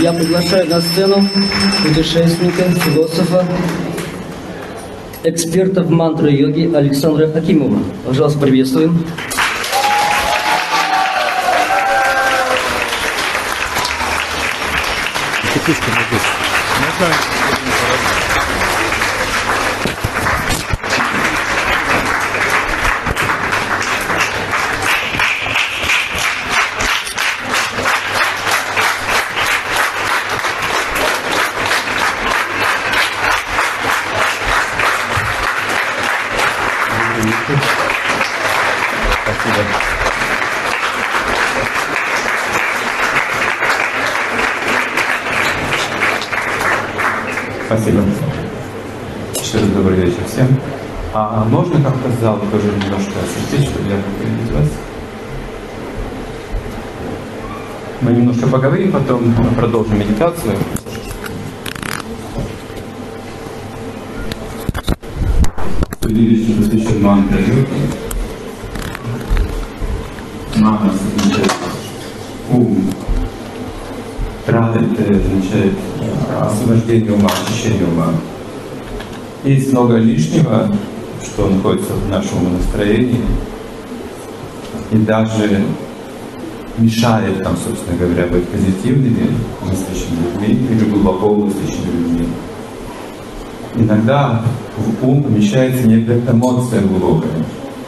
Я приглашаю на сцену путешественника, философа, эксперта в мантра-йоге Александра Хакимова. Пожалуйста, приветствуем. Спасибо. Еще раз добрый вечер всем. А можно как-то зал тоже немножко осветить, чтобы я мог видеть вас? Мы немножко поговорим, потом продолжим медитацию. Величие посвящен мантре. Мана означает ум. Рада это означает освобождение ума, очищение ума. Есть много лишнего, что находится в нашем умонастроении, и даже мешает нам, собственно говоря, быть позитивными, мыслящими людьми или глубоко мыслящими людьми. Иногда в ум помещается некая эмоция глубокая.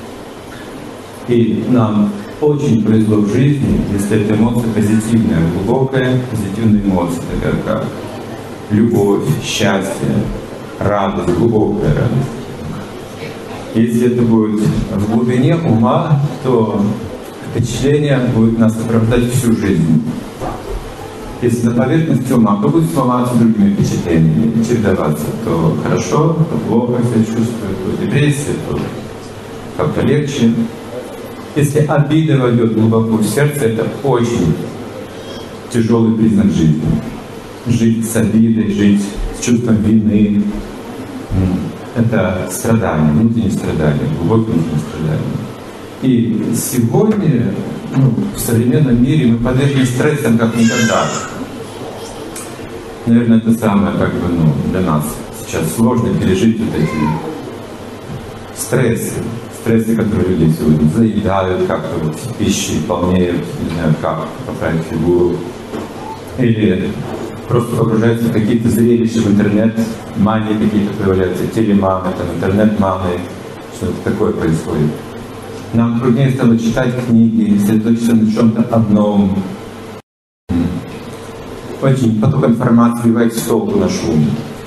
И нам очень повезло в жизни, если эта эмоция позитивная, глубокая позитивная эмоция, такая как любовь, счастье, радость, глубокая радость. Если это будет в глубине ума, то впечатление будет нас сопровождать всю жизнь. Если на поверхности ума, то будет смываться другими впечатлениями, чередоваться. То хорошо, то плохо себя чувствует, то депрессия, то как-то легче. Если обида войдет глубоко в сердце, это очень тяжелый признак жизни. Жить с обидой, жить с чувством вины — это страдание, внутреннее страдание, глубокое внутреннее страдание. И сегодня в современном мире мы подвержены стрессам как никогда. Наверное, это самое для нас сейчас сложно пережить вот эти стрессы, которые люди сегодня заедают как-то вот пищей, полнеют, не знаю как поправить фигуру, или просто погружаются в какие-то зрелища в интернет, мании какие-то появляются, телеманы, интернет-маны, что-то такое происходит. Нам труднее стало читать книги, сосредоточиться на чем-то одном. Очень поток информации сбивает с толку наш ум.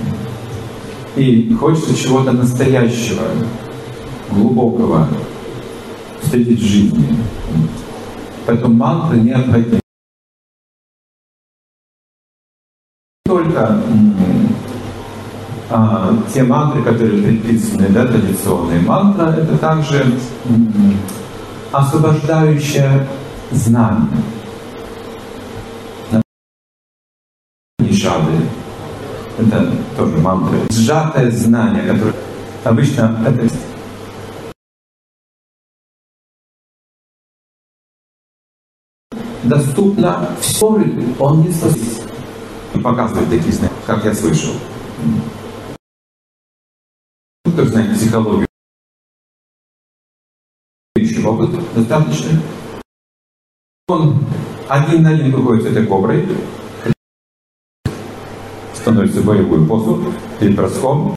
И хочется чего-то настоящего, глубокого встретить в жизни. Поэтому мантры необходимы. Только те мантры, которые предписаны, традиционные мантры, это также освобождающее знание. Нишады — это тоже мантры. Сжатое знание, которое обычно это доступно все, он не способен показывать такие знания, как я слышал. Кто знает психологию, еще опыт достаточно. Он один на один выходит с этой коброй, становится в боевую позу перед броском.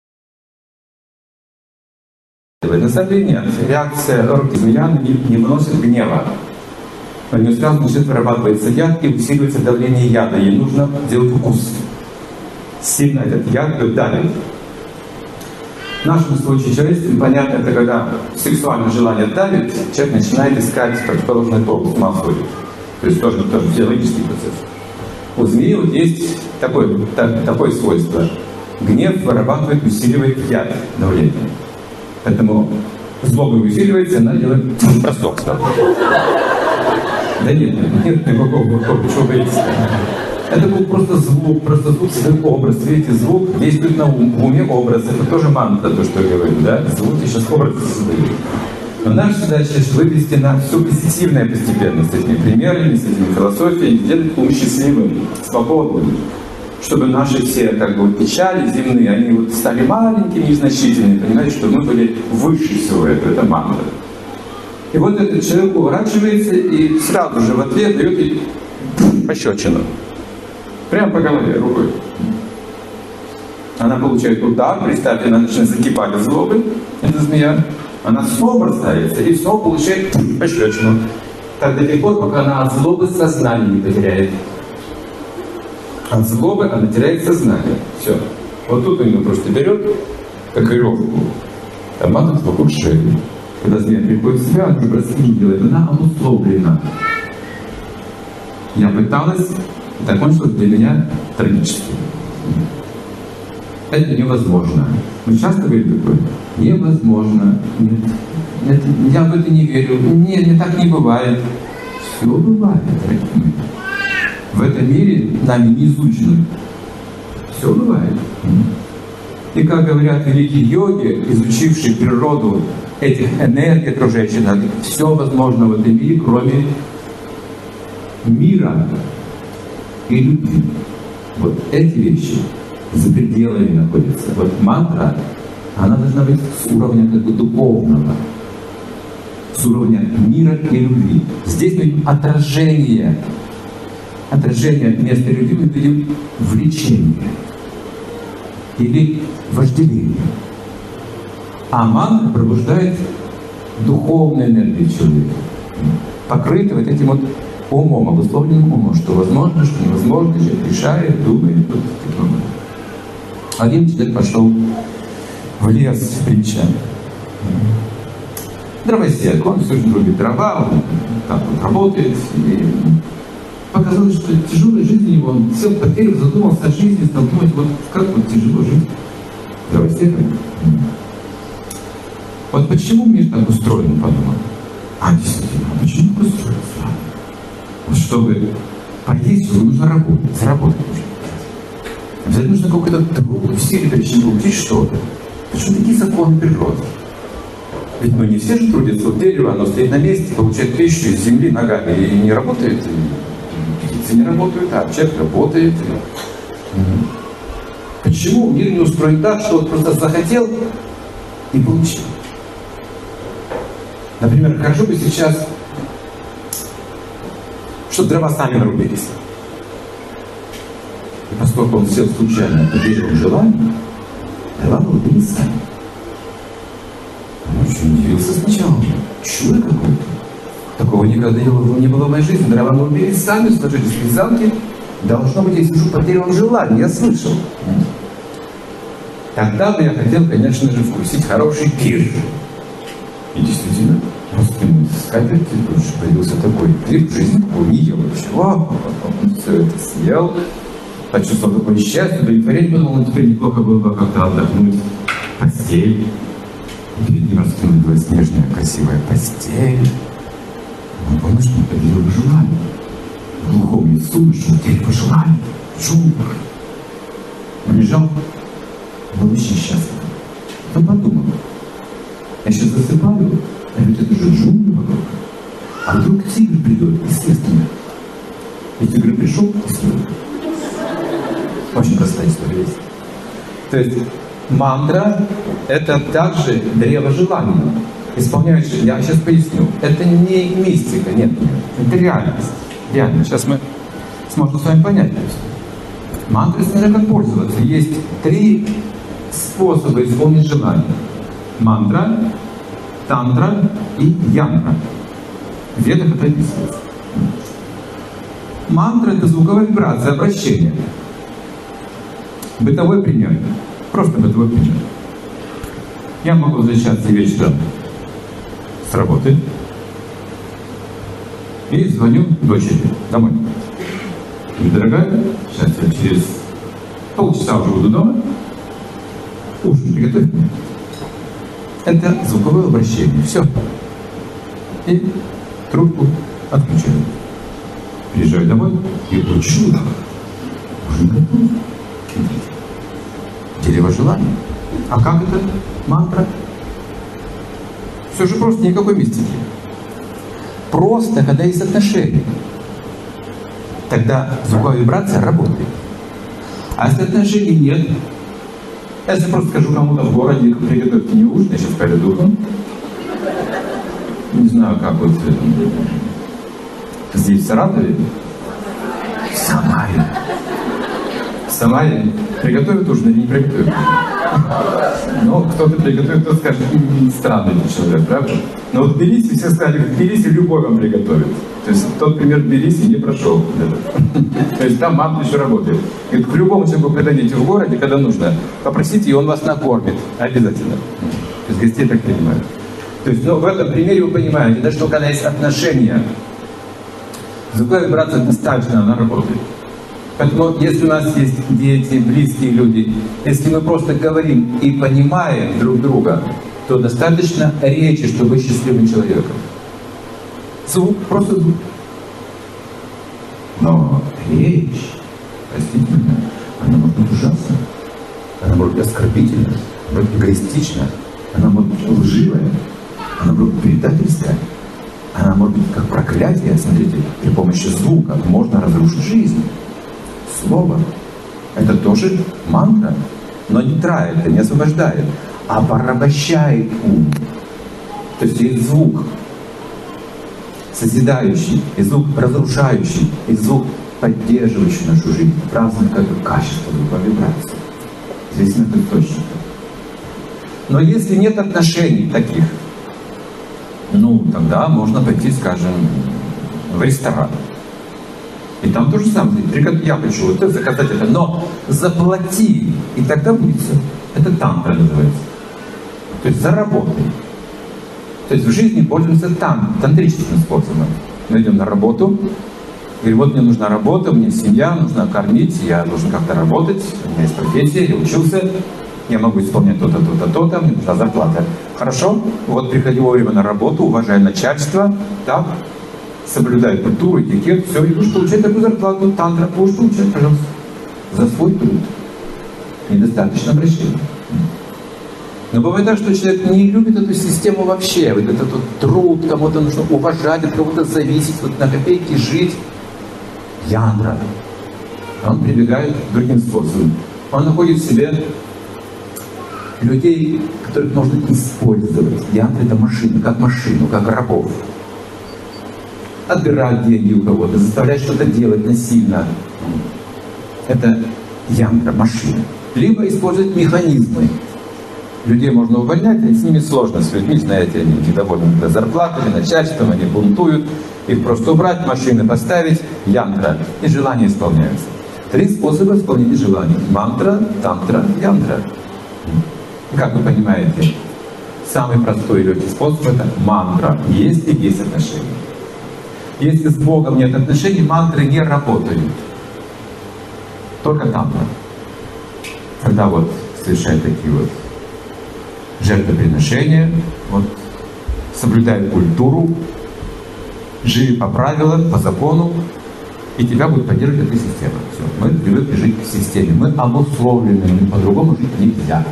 На самом деле нет. Реакция змея не выносит гнева. У нее сразу начинает вырабатываться яд и усиливается давление яда. Ей нужно делать укус. Сильно этот яд давит. В нашем случае человеческим понятно, это когда сексуальное желание давит, человек начинает искать противоположный пол, с ума сходит. То есть тоже физиологический процесс. У змеи вот есть такое свойство. Гнев вырабатывает, усиливает яд давление. Поэтому злоба усиливается, она делает бросок. Да нет никакого, чего боится. Это был просто звук, свой образ. Видите, звук действует на ум. В уме образ. Это тоже мантра, то, что я говорю, да? Звуки сейчас образы создают. Но наша задача вывести на все позитивное постепенно, с этими примерами, с этими философией, сделать ум счастливым, свободным, чтобы наши все печали земные, они вот стали маленькими, незначительными, понимаете, чтобы мы были выше всего этого, это мантра. И вот этот человек уворачивается и сразу же в ответ дает ей пощечину. Прямо по голове рукой. Она получает удар, представьте, она начинает закипать от злобы, эта змея. Она снова бросается и снова получает пощечину. Так до тех пор, пока она от злобы сознание не потеряет. От злобы она теряет сознание. Все. Вот тут у нее просто берет, как веревку, обматывает вокруг шеи. Когда змея приходит в себя, она броски не делает. Она обусловлена. Я пыталась, это кончилось для меня трагически. Это невозможно. Мы часто говорим такое: невозможно. Нет, я в это не верю. Нет, так не бывает. Все бывает, дорогие мои. В этом мире нами не изучено. Все бывает. И как говорят великие йоги, изучившие природу этих энергий окружающих нас, все возможно в этом мире, кроме мира и любви. Вот эти вещи за пределами находятся. Вот мантра, она должна быть с уровня духовного, с уровня мира и любви. Здесь мы видим отражение вместо любви мы видим влечение или вожделение. А мантра пробуждает духовную энергию человека, покрытый вот этим вот умом, обусловленным умом, что возможно, что невозможно, человек решает, думает. Один человек пошел в лес, притча. Дровосек, он всю жизнь рубит дрова, он там вот работает. И показалось, что тяжелая жизнь его, он сел по дереву, задумался о жизни, стал думать, вот как вот тяжело жить дровосеком. Вот почему мир так устроен, подумал. Действительно, почему так устроен? Вот чтобы поесть, нужно работать, заработать нужно. Обязательно нужно какой-то труд, усилие, прежде чем получить что-то. Почему такие законы природы? Ведь не все же трудятся. Вот дерево, оно стоит на месте, получает пищу из земли ногами и не работает. Птицы не работают, а человек работает. Почему мир не устроен так, что вот просто захотел и получил? Например, хорошо бы сейчас, чтобы дрова сами нарубились. И поскольку он сел случайно по берегу желания, дрова нарубились сами. Он очень удивился сначала. Чудо какое-то. Такого никогда не было в моей жизни. Дрова нарубились сами, сложились в вязанки. Должно быть, я сижу под деревом желания, я слышал. Тогда бы я хотел, конечно же, вкусить хороший пир. И действительно, раскинул скатерть, появился такой пир, в жизни такого не ел вообще. Он все это съел, почувствовал такое счастье, удовлетворение, подумал, теперь неплохо было бы как-то отдохнуть. Постель. И перед ним раскинулась нежная, красивая постель. Он понял, что он поделил желание. В глухом лесу, что теперь пожелание. Чудо. Он лежал, был очень счастлив. Он подумал, я сейчас засыпаю, а ведь это же джунгли вокруг. А вдруг тигр придет и съест меня. И тигр пришел и съел. Очень простая история есть. То есть мантра — это также древо желания. Исполняешь, я сейчас поясню, это не мистика, нет, это реальность. Реально, сейчас мы сможем с вами понять. Мантрой смотря как пользоваться. Есть 3 способа исполнить желание. Мантра, тантра и янтра. В ведах это описывается. Мантра — это звуковая вибрация, обращение. Бытовой пример. Просто бытовой пример. Я могу возвращаться вечером с работы и звоню дочери домой. Дорогая, сейчас я через полчаса уже буду дома. Ужин приготовь мне. Это звуковое обращение. Все. И трубку отключаю. Приезжаю домой и чудо. Ужин готов. Дерево желания. А как это мантра? Все же просто, никакой мистики. Просто, когда есть отношения, тогда звуковая вибрация работает. А если отношений нет, если просто скажу кому-то в городе, приготовьте не ужин, я сейчас пойду. Не знаю, как вот здесь, в Саратове, в Самаре приготовят ужин или не приготовят. Но кто-то приготовит, кто скажет, странный человек, правда? Но вот в Тбилиси, все сказали, в Тбилиси любой вам приготовит. То есть тот пример в Тбилиси не прошел. То есть там мантра еще работает. И к любому человеку придадите в городе, когда нужно, попросите, и он вас накормит. Обязательно. То есть гостей так принимают. То есть, в этом примере вы понимаете, да, что когда есть отношения, звуковая вибрация достаточно, она работает. Поэтому, если у нас есть дети, близкие люди, если мы просто говорим и понимаем друг друга, то достаточно речи, чтобы быть счастливым человеком. Звук, просто звук. Но речь, простите меня, она может быть ужасна, она может быть оскорбительна, может быть эгоистична, она может быть лживая, она может быть предательская, она может быть как проклятие. Смотрите, при помощи звука можно разрушить жизнь. Слово — это тоже мантра, но не трает, не освобождает, а порабощает ум. То есть есть звук созидающий, и звук разрушающий, и звук поддерживающий нашу жизнь. Разное качество звуковой вибрации. Здесь нет источника. Но если нет отношений таких, тогда можно пойти, скажем, в ресторан. И там то же самое. Я хочу вот это, заказать это, но заплати, и тогда будет все. Это тантра называется. То есть заработай. То есть в жизни пользуемся тантрическим способом. Мы идем на работу, и вот мне нужна работа, у меня семья, нужно кормить, я должен как-то работать, у меня есть профессия, я учился, я могу исполнять то-то, то-то, то-то, мне нужна зарплата. Хорошо, вот приходи вовремя на работу, уважай начальство, так, соблюдай культуру, этикет, все, и будешь получать такую зарплату, тантра будешь получать, пожалуйста, за свой труд. Недостаточно обращения. Но бывает так, что человек не любит эту систему вообще, вот этот вот труд, кому-то нужно уважать, от кого-то зависеть, вот на копейки жить. Янтра. Он прибегает к другим способам. Он находит в себе людей, которых нужно использовать. Янтра — это машина, как рабов. Отбирать деньги у кого-то, заставлять что-то делать насильно. Это янтра, машина. Либо использовать механизмы. Людей можно увольнять, и с ними сложно, с людьми, знаете, они недовольны зарплатами, начальством, они бунтуют. Их просто убрать, машины поставить, янтра, и желания исполняются. 3 способа исполнения желаний. Мантра, тантра, янтра. Как вы понимаете, самый простой и легкий способ — это мантра, если есть отношения. Если с Богом нет отношений, мантры не работают. Только тантра. Когда вот совершают такие вот жертвоприношения, вот, соблюдая культуру, живи по правилам, по закону, и тебя будет поддерживать эта система. Все. Мы привыкли жить в системе. Мы обусловлены, мы по-другому жить нельзя.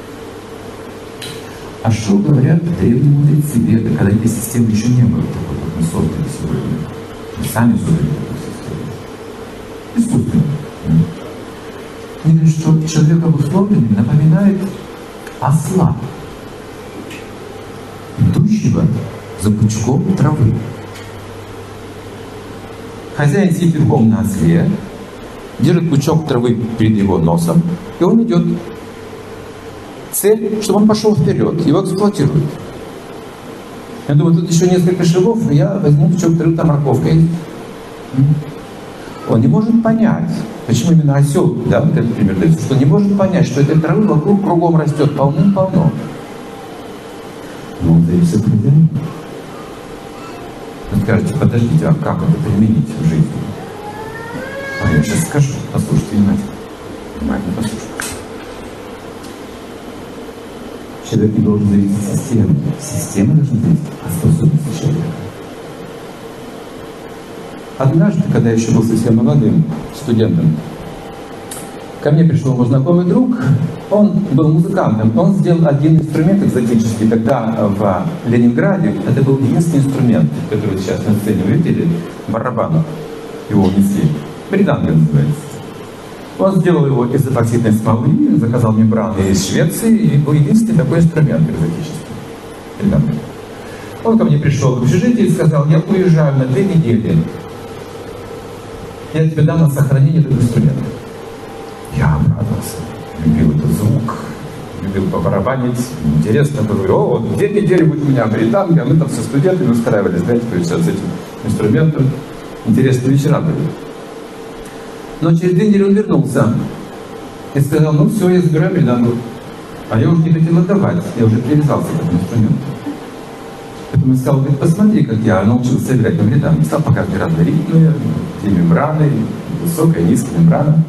А что говорят древние мудрецы Веды, когда этой системы еще не было такой, как мы создали сегодня? Мы сами создали такую систему. Искусственно. Они говорят, что человек обусловленный напоминает осла, идущего за пучком травы. Хозяин сидит верхом на осле, держит пучок травы перед его носом, и он идет. Цель, чтобы он пошел вперед, его эксплуатируют. Я думаю, тут еще несколько шагов, и я возьму пучок травы, там морковка есть. Он не может понять, почему именно осел, да, вот этот пример дается, что не может понять, что этой травы вокруг кругом растет полным-полно. Но он зависит от хозяина. Вы скажете, подождите, а как это применить в жизни? А я сейчас скажу, послушайте внимательно. Внимательно послушайте. Человек не должен зависеть от системы. Система должна зависеть от способности человека. Однажды, когда я еще был совсем молодым студентом, ко мне пришел мой знакомый друг, он был музыкантом, он сделал один инструмент экзотический, тогда в Ленинграде это был единственный инструмент, который сейчас на сцене вы видели, барабан, его внесли, бриданга называется. Он сделал его из эпоксидной смолы, заказал мембраны из Швеции, и был единственный такой инструмент экзотический, бриданга. Он ко мне пришел в общежитие и сказал: я уезжаю на 2 недели, я тебе дам на сохранение этот инструмент. Я обрадовался, любил этот звук, любил побарабанить, интересно было. О, 2 недели будет у меня бриданга, мы там со студентами устраивали, знаете, то есть с этим инструментом. Интересные вечера были. Но через 2 недели он вернулся и сказал: ну все, я забираю бридангу. А я уже не хотел отдавать, я уже привязался к этому инструменту. Поэтому я сказал: говорит, посмотри, как я научился играть на бриданге. Стал показывать разные ритмы, где мембраны, высокая, низкая мембрана.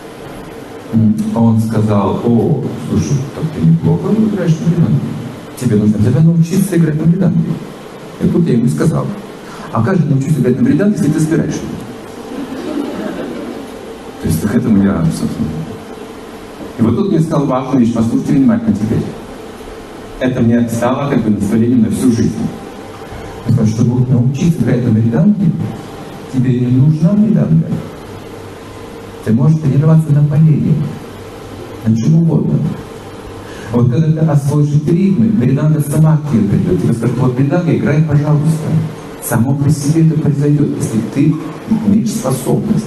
Он сказал: о, слушай, так ты неплохо играешь на бриданге. Тебе нужно обязательно научиться играть на бриданге. И тут я ему сказал: а как же научиться играть на бриданге, если ты собираешь его? То есть к этому я, собственно. И вот тут мне сказал важную вещь: послушайте внимательно теперь. Это мне стало как бы наставлением на всю жизнь. Потому что, чтобы научиться играть на бриданге, тебе не нужна бриданга. Ты можешь тренироваться на полее, на чем угодно. Вот когда ты освоишь эти ритмы, бриданга сама к тебе придет. Тебе скажут: вот бриданга, играй, пожалуйста. Само по себе это произойдет, если ты имеешь способность.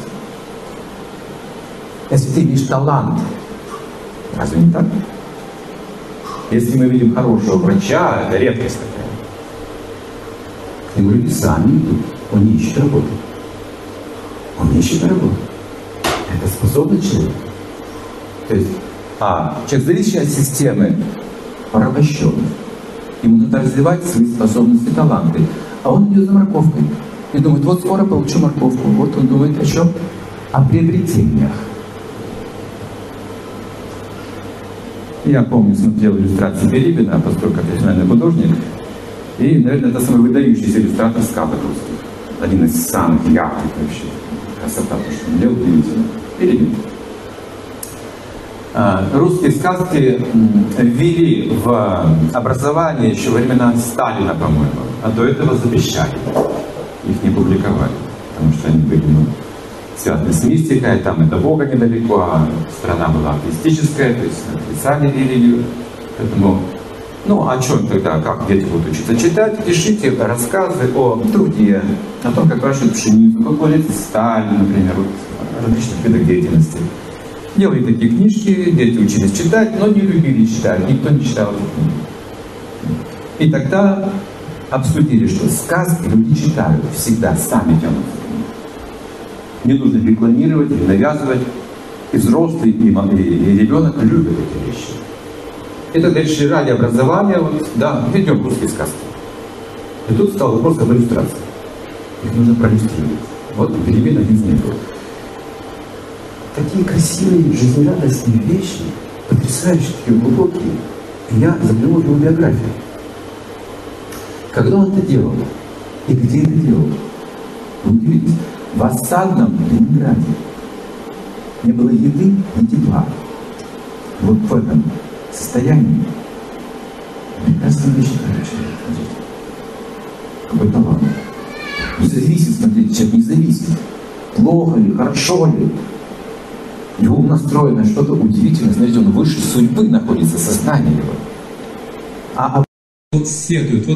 Если ты имеешь талант. Разве не так? Если мы видим хорошего врача, это редкость такая. К нему люди сами идут. Он не ищет работу. Он не ищет работу. Это способный человек. То есть, человек, зависящий от системы, порабощен. Ему надо развивать свои способности, таланты. А он идет за морковкой. И думает: вот скоро получу морковку. Вот он думает о чем? О приобретениях. Я помню, смотрел иллюстрации Билибина, поскольку я профессиональный художник. И, наверное, это самый выдающийся иллюстратор сказок русских. Один из самых ярких вообще. Красота, то, что он делал, удивительно. Билибин. Русские сказки ввели в образование еще во времена Сталина, по-моему. А до этого запрещали. Их не публиковали. Потому что они были связаны с мистикой, там и до Бога недалеко, а страна была атеистическая, то есть отрицали религию. Поэтому, о чем тогда, как дети будут учиться читать? Пишите рассказы о труде, о том, как выращивают пшеницу, как валится Сталин, например, о различных видах деятельности. Делали такие книжки, дети учились читать, но не любили читать, никто не читал эту книгу. И тогда обсудили, что сказки люди читают всегда, сами тянутся. Не нужно рекламировать или навязывать. И взрослый, и ребенок любят эти вещи. И тогда решили ради образования, введем русские сказки. И тут стал вопрос об иллюстрации. Их нужно проиллюстрировать. Вот Билибин один из них был. Такие красивые, жизнерадостные вещи, потрясающие, такие глубокие. И я заглянул в его биографию. Когда он это делал? И где это делал? Вы удивитесь. В осадном Ленинграде не было еды, ни тепла. Вот в этом состоянии прекрасная вещь, какой талант. Не зависит, смотрите, человек не зависит. Плохо ли, хорошо ли. Его ум настроено что-то удивительное. Смотрите, он выше судьбы находится, сознание его. Следует,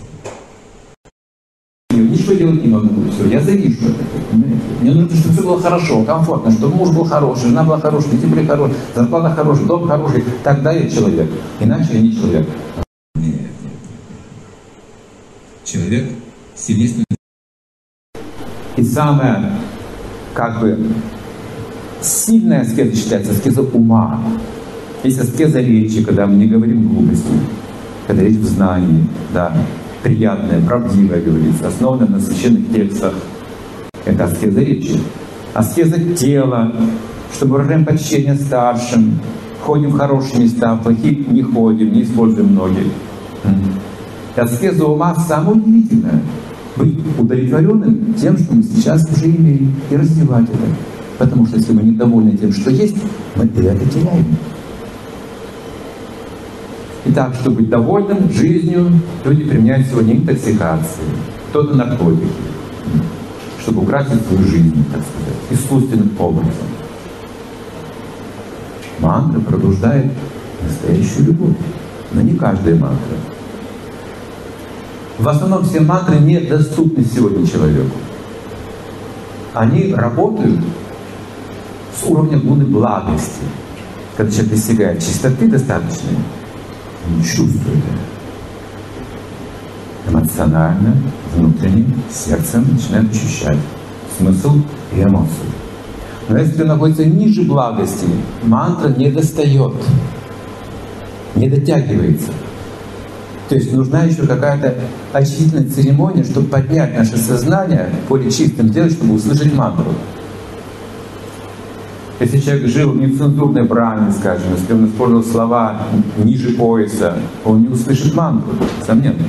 ничего делать не могу, все, я завишу от этого, понимаете? Мне нужно, чтобы все было хорошо, комфортно, чтобы муж был хороший, жена была хорошая, дети были хорошие, зарплата хорошая, дом хороший, тогда я человек, иначе я не человек. Нет. Человек сильнейший. И самое, сильная аскеза считается аскеза ума. Есть аскеза речи, когда мы не говорим глупости, когда речь в знании, приятное, правдивое говорится, основанное на священных текстах. Это аскеза речи. Аскеза тела, что мы выражаем почтение старшим, ходим в хорошие места, в плохие не ходим, не используем ноги. Аскеза ума самое удивительное. Быть удовлетворенным тем, что мы сейчас уже имеем, и развивать это. Потому что если мы недовольны тем, что есть, мы это теряем. Итак, чтобы быть довольным жизнью, люди применяют сегодня интоксикации, кто-то наркотики, чтобы украсить свою жизнь, так сказать, искусственным образом. Мантра пробуждает настоящую любовь, но не каждая мантра. В основном все мантры недоступны сегодня человеку. Они работают с уровня гуны благости. Когда человек достигает чистоты достаточной, он чувствует это. Эмоционально, внутренним, сердцем начинает ощущать смысл и эмоции. Но если он находится ниже благости, мантра не достает, не дотягивается. То есть нужна еще какая-то очистительная церемония, чтобы поднять наше сознание, более чистым сделать, чтобы услышать мантру. Если человек жил в нецензурной браме, скажем, если он использовал слова ниже пояса, он не услышит мантру, несомненно.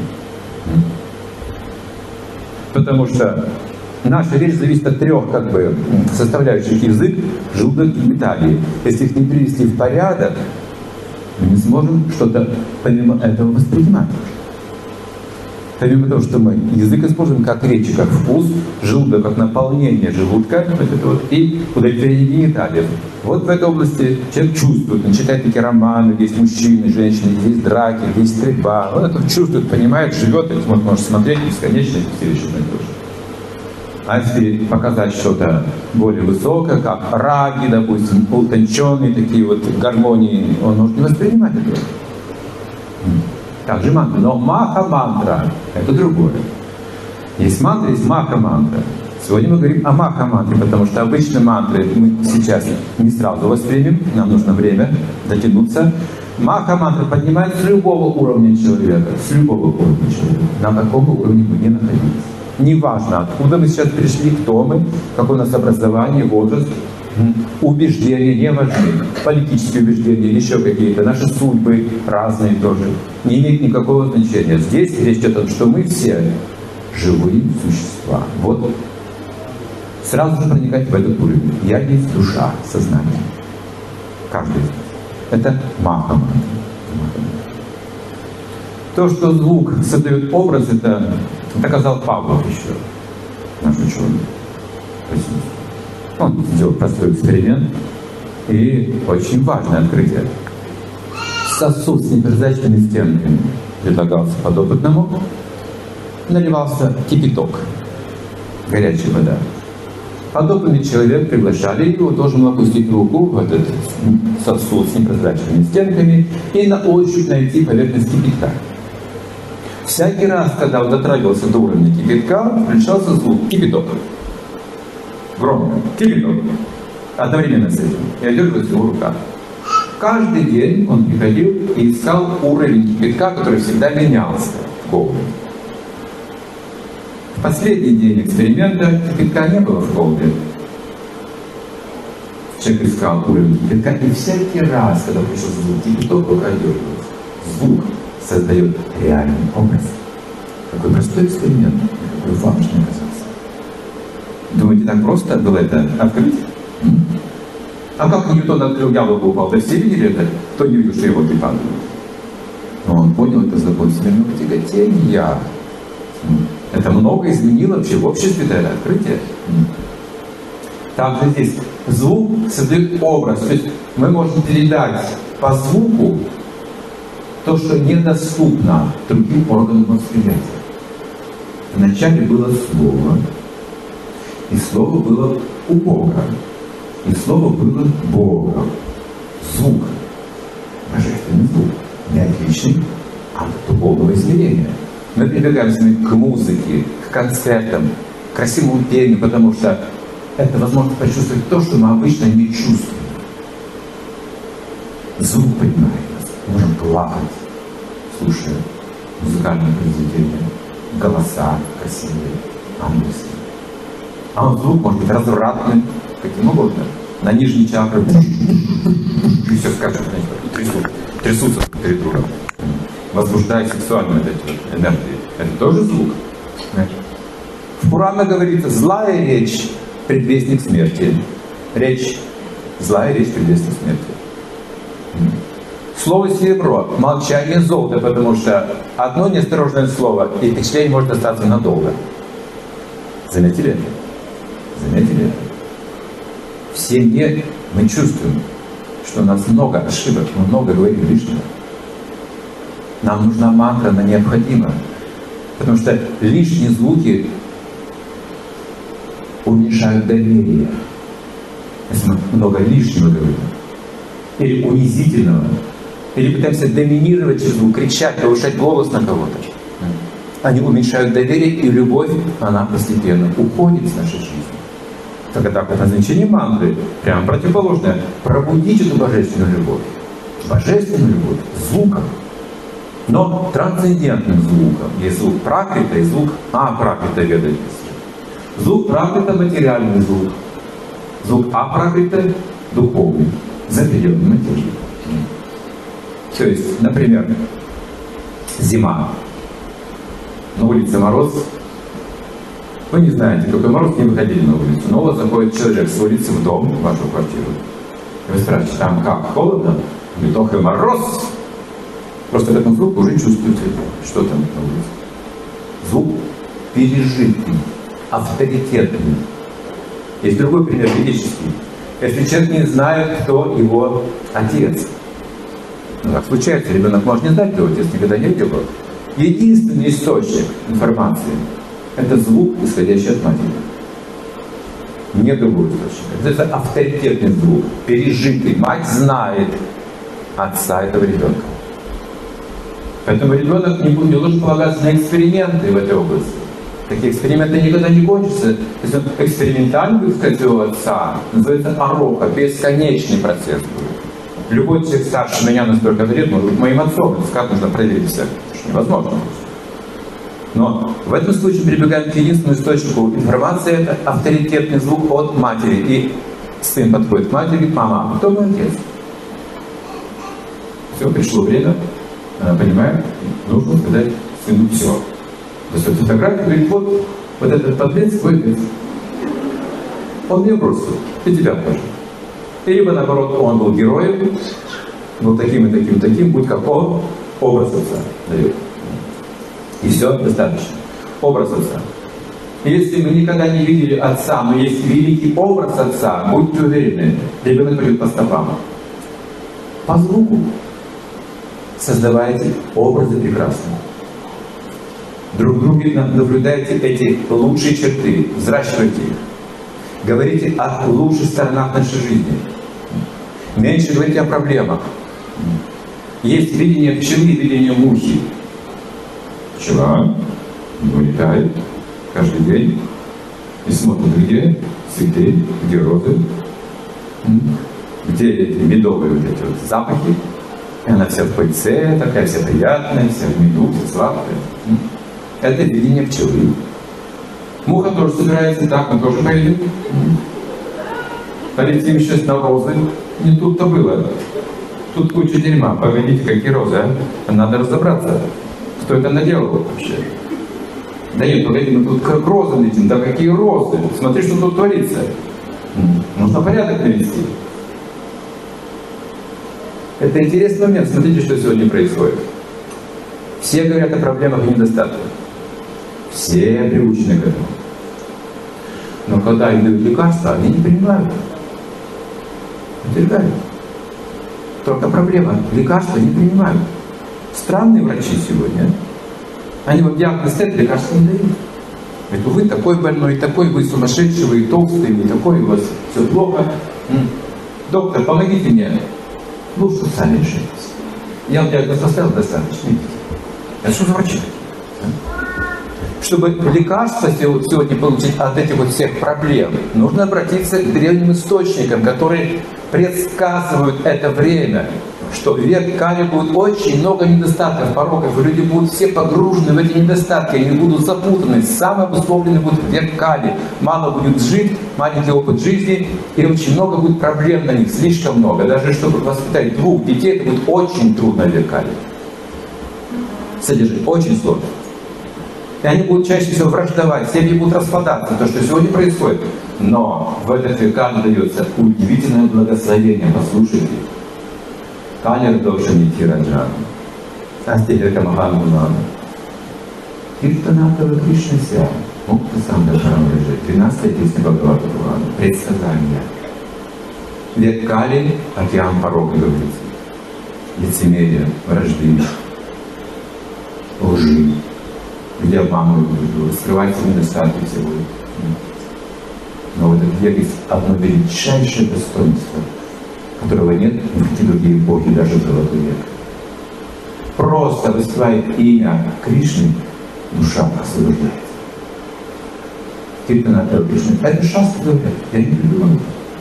Потому что наша речь зависит от трех составляющих: язык, желудок и гениталии. Если их не привести в порядок, мы не сможем что-то помимо этого воспринимать. Помимо того, что мы язык используем как речь, как вкус, желудок как наполнение желудка, и удовлетворение гениталий. Вот в этой области человек чувствует, он читает такие романы, есть мужчины, женщины, есть драки, есть стрельба. Он это чувствует, понимает, живет, и может смотреть бесконечно, все еще на это. А если показать что-то более высокое, как раги, допустим, утонченные такие вот гармонии, он может не воспринимать это. Также мантра. Но маха-мантра — это другое. Есть мантра, есть маха-мантра. Сегодня мы говорим о маха-мантре, потому что обычно мантры мы сейчас не сразу воспримем, нам нужно время дотянуться. Маха-мантра поднимает с любого уровня человека, с любого уровня человека, на каком уровне мы не находились. Неважно, откуда мы сейчас пришли, кто мы, какое у нас образование, возраст, убеждения не важны. Политические убеждения или еще какие-то, наши судьбы разные тоже, не имеют никакого значения. Здесь речь идет о том, что мы все живые существа. Вот сразу же проникать в этот уровень. Я есть душа, сознание. Каждый из нас. Это маха-мантра. То, что звук создает образ, это доказал Павлов еще, наш ученый. Он сделал простой эксперимент и очень важное открытие. Сосуд с непрозрачными стенками предлагался подопытному, наливался кипяток, горячая вода. Подопытный человек, приглашали его, должен был опустить руку в этот сосуд с непрозрачными стенками и на ощупь найти поверхность кипятка. Всякий раз, когда он дотрагивался до уровня кипятка, включался звук кипяток. Громко. Кипяток. Одновременно с этим. И одергивалась его рука. Каждый день он приходил и искал уровень кипятка, который всегда менялся в голубе. В последний день эксперимента кипятка не было в голубе. Человек искал уровень кипятка, и всякий раз, когда включился звук кипяток, рука одергивалась. Звук создает реальный образ. Какой простой эксперимент, какой важный оказался. Думаете, так просто было это открыть? А как Ньютон открыл яблоко, упал? Да все видели это? Кто не видел, что его падает? Но он понял это закон всемирного тяготения. Это много изменило вообще в обществе, это открытие. Также здесь звук создает образ. То есть мы можем передать по звуку то, что недоступно другим органам восприятия. Вначале было слово, и слово было у Бога, и слово было Богом. Звук, божественный звук, не отличный от духовного измерения. Мы прибегаем с вами к музыке, к концертам, к красивому пению, потому что это возможность почувствовать то, что мы обычно не чувствуем. Звук поднимает нас. Можем плакать, слушая музыкальные произведения, голоса красивые, ангельские. А он звук может быть развратным, каким угодно. На нижней чакре и все скачут, трясутся перед другом, возбуждая сексуальную энергию. Это тоже звук. В Пурана говорится: злая речь — предвестник смерти. Речь злая, речь предвестник смерти. Слово серебро, молчание золото, потому что одно неосторожное слово, и впечатление может остаться надолго. Заметили это? Заметили это? В семье мы чувствуем, что у нас много ошибок, мы много говорим лишнего. Нам нужна мантра, она необходима. Потому что лишние звуки уменьшают доверие. Если мы много лишнего говорим, или унизительного, или пытаемся доминировать через звук, кричать, повышать голос на кого-то, они уменьшают доверие, и любовь, она постепенно уходит из нашей жизни. Тогда предназначение мантры прямо противоположное. Пробудить эту божественную любовь. Божественную любовь звуком. Но трансцендентным звуком. Есть звук пракрита и звук апракрита веда. Звук пракрита — материальный звук. Звук апракрита — духовный, за пределами материи. То есть, например, зима. На улице мороз. Вы не знаете, какой мороз, не выходили на улицу. Но вот заходит человек с улицы в дом, в вашу квартиру. И вы спрашиваете, там как, холодно? Говорит, ох и мороз! Просто в этом звуке уже чувствуете, что там на улице. Звук пережитый, авторитетный. Есть другой пример ведический. Если человек не знает, кто его отец. Ну, так случается, ребенок может не знать, кто его отец, никогда не видел его. Единственный источник информации — это звук, исходящий от матери. Не другой источник. Это авторитетный звук, пережитый. Мать знает отца этого ребенка. Поэтому ребенок не должен полагаться на эксперименты в этой области. Такие эксперименты никогда не кончатся. Если он экспериментально будет сказать своего отца, называется ароха, бесконечный процесс будет. Любой человек старше меня на столько лет может быть моим отцом. Как нужно проверить все? Это же невозможно. Но в этом случае прибегаем к единственному источнику информации, это авторитетный звук от матери. И сын подходит к матери и говорит, мама, кто мой отец? Все, пришло время, она понимает, нужно сказать сыну все. Достает фотографию и говорит, вот этот подлец твой отец. Он меня бросил, и тебя тоже. И либо наоборот, он был героем, был таким и таким, таким, будь как он, образ отца дает. И все, достаточно. Образ отца. И если мы никогда не видели отца, но есть великий образ отца, будьте уверены, ребенок пойдет по стопам. По звуку создавайте образы прекрасные. Друг в друге наблюдайте эти лучшие черты, взращивайте их. Говорите о лучших сторонах нашей жизни. Меньше говорите о проблемах. Есть видение пчелы и видение мухи. Пчела вылетает каждый день и смотрит, где цветы, где розы, где эти медовые вот эти вот запахи. И она вся в пыльце, такая вся приятная, вся в меду, вся сладкая. Это видение пчелы. Муха тоже собирается так, мы тоже поедем. Полетим сейчас на розы. Не тут-то было. Тут куча дерьма. Погодите, какие розы, а? Надо разобраться, кто это наделал вообще. Да нет, погоди, мы тут к розам летим. Да какие розы? Смотри, что тут творится. Нужно порядок навести. Это интересный момент. Смотрите, что сегодня происходит. Все говорят о проблемах и недостатках. Все приучены к этому. Но когда им дают лекарства, они не принимают. Отвергают. Только проблема. Лекарства не принимают. Странные врачи сегодня. Они вот диагноз ставят, лекарства не дают. Говорят, вы такой больной, такой, вы сумасшедший, вы толстый, вы такой, у вас все плохо. Доктор, помогите мне. Лучше сами решайтесь. Я вам диагноз поставил, достаточно. Это что за врачи? Чтобы лекарства сегодня получить от этих вот всех проблем, нужно обратиться к древним источникам, которые предсказывают это время, что в век Кали будет очень много недостатков, пороков, и люди будут все погружены в эти недостатки, они будут запутаны, самый обусловленный будет век Кали. Мало будет жить, маленький опыт жизни, и очень много будет проблем на них, слишком много. Даже чтобы воспитать 2 детей, это будет очень трудно в век Кали. Содержать очень сложно. И они будут чаще всего враждовать, семьи будут распадаться, то, что сегодня происходит. Но в этот веках дается удивительное благословение. Послушайте. Калер Дошани Тираджан. Астихерка Махангулана. Киртанатава Кришна Ся. Мукта Самдашам лежит. 12-я песня Бхагавата Пурана. Предсказание. Век Кали, океан порока, говорится. Лицемерие, вражды, лжи, где обманывают друг друга, скрываются недостатки всего. Но в этот век есть одно величайшее достоинство, которого нет никакие другие боги, даже в золотой век. Просто выступает имя Кришны, душа освобождается. Киртанатава Кришны. Это шастра говорят, я не придумал.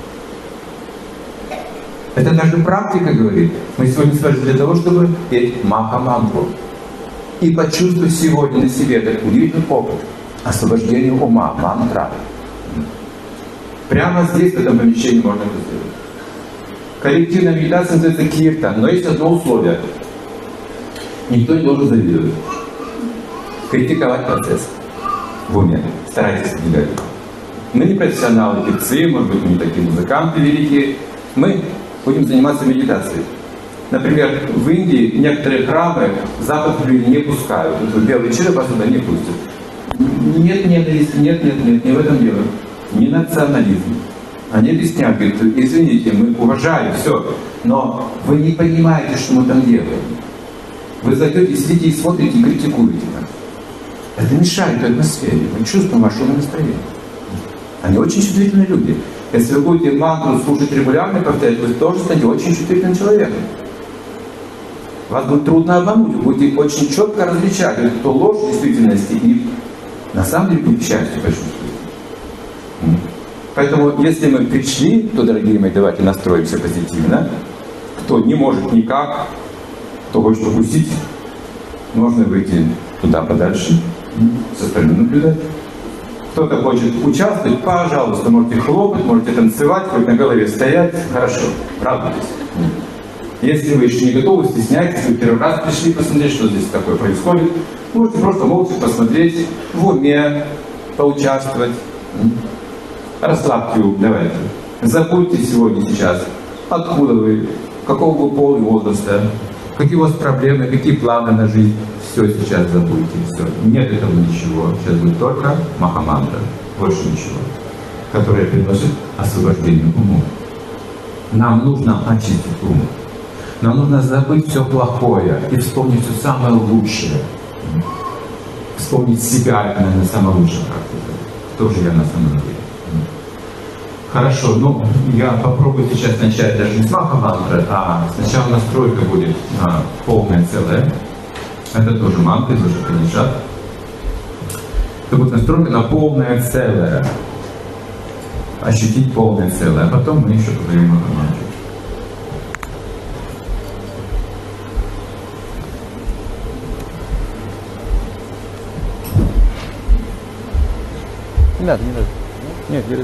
Это даже практика говорит. Мы сегодня собрались для того, чтобы петь Маха-мантру. И почувствовать сегодня на себе этот удивительный опыт освобождения ума, мантра. Прямо здесь, в этом помещении, можно это сделать. Коллективная медитация называется киртан, но есть одно условие. Никто не должен завидовать. Критиковать процесс в уме. Старайтесь избегать. Мы не профессионалы, певцы, может быть, мы не такие музыканты великие. Мы будем заниматься медитацией. Например, в Индии некоторые храмы западных людей не пускают. Вот в белые вечеры вас туда не пустят. Нет ненависти, нет, не в этом дело. Не национализм. Они объясняют, говорят, извините, мы уважаем все, но вы не понимаете, что мы там делаем. Вы зайдете, сидите и смотрите, и критикуете нас. Это мешает той атмосфере. Мы чувствуем ваше настроение. Они очень чувствительные люди. Если вы будете мантру слушать регулярно и повторять, вы тоже станете очень чувствительным человеком. Вас будет трудно обмануть, вы будете очень четко различать, кто ложь в действительности и на самом деле будет счастье почувствовать. Поэтому, если мы пришли, то, дорогие мои, давайте настроимся позитивно. Кто не может никак, кто хочет укусить, можно выйти туда подальше, со стороны наблюдать. Кто-то хочет участвовать, пожалуйста, можете хлопать, можете танцевать, хоть на голове стоять, хорошо, радуйтесь. Если вы еще не готовы, стесняйтесь, вы первый раз пришли посмотреть, что здесь такое происходит, можете просто молча посмотреть, в уме поучаствовать. Расслабьте ум, давайте. Забудьте сегодня, сейчас, откуда вы, какого вы пола и возраста, какие у вас проблемы, какие планы на жизнь. Все сейчас забудьте, все. Нет этого ничего. Сейчас будет только Маха-мантра, больше ничего, которая приносит освобождение уму. Нам нужно очистить ум. Нам нужно забыть все плохое и вспомнить все самое лучшее. Вспомнить себя, это, наверное, самое лучшее практика. Кто же я на самом деле? Хорошо, ну, я попробую сейчас начать даже не с Маха-мантры, а сначала настройка будет полная, целая. Это тоже мантра, тоже Упанишад. Это будет настройка на полное целое. Ощутить полное целое. А потом мы еще поговорим о Маха-мантре. Не надо, не надо. Нет, не надо.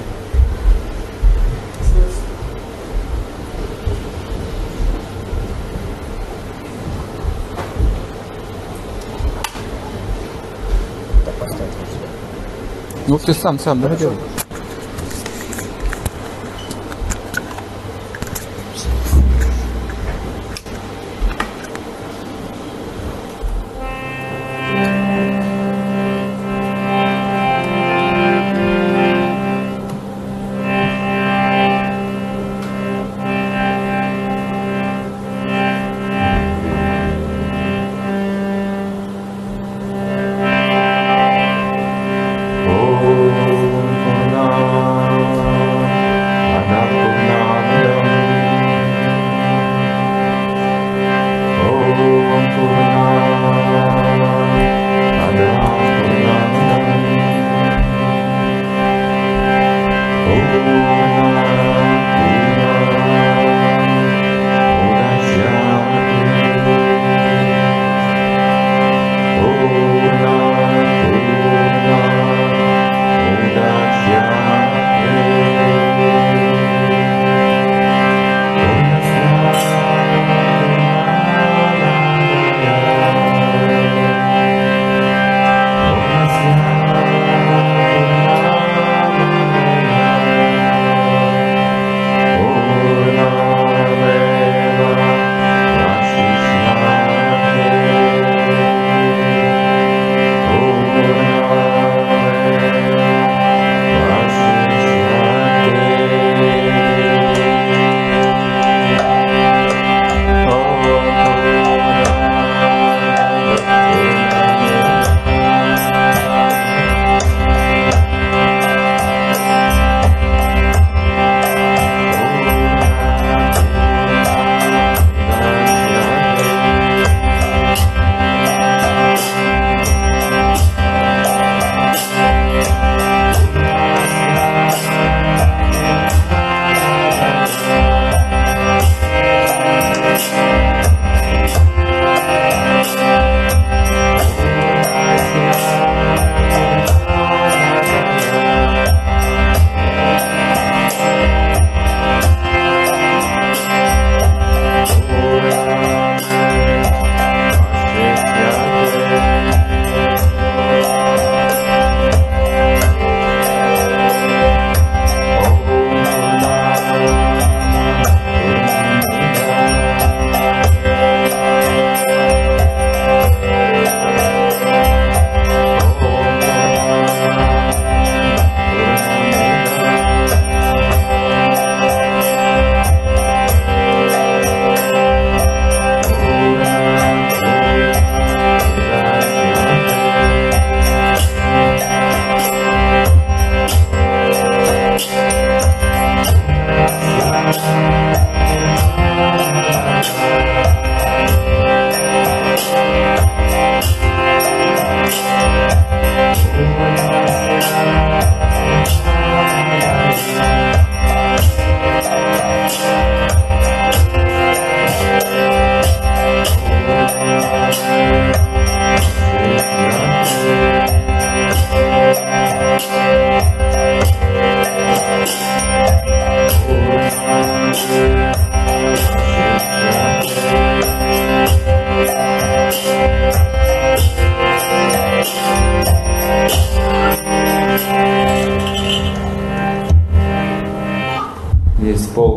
Ну ты сам, давай делай.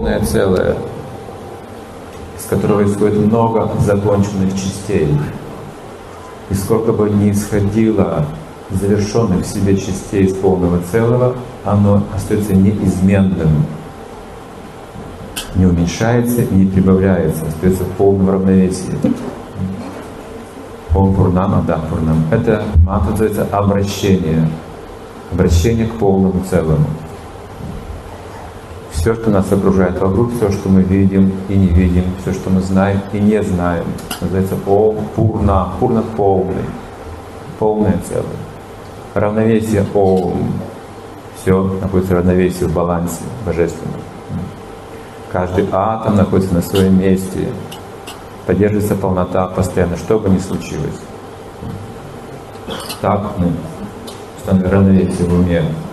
полное целое, из которого исходит много законченных частей. И сколько бы ни исходило завершенных в себе частей из полного целого, оно остается неизменным, не уменьшается и не прибавляется, остается в полном равновесии. Ом Пурнам Адапурнам. Это мантра называется обращение. Обращение к полному целому. Все, что нас окружает вокруг, все, что мы видим и не видим, все, что мы знаем и не знаем, называется Ом Пурна. Пурна полный. Полное целое. Равновесие Ом. Все находится в равновесии, в балансе божественном. Каждый атом находится на своем месте. Поддерживается полнота постоянно, что бы ни случилось. Так мы установим равновесие в уме.